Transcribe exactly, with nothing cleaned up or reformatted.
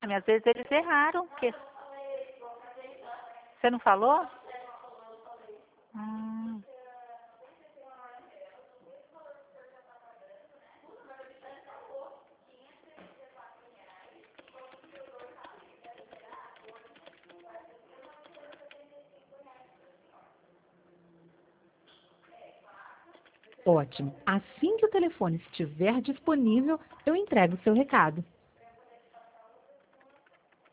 Às vezes eles erraram. Que... Você não falou? Hum. Ótimo. Assim que o telefone estiver disponível, eu entrego o seu recado.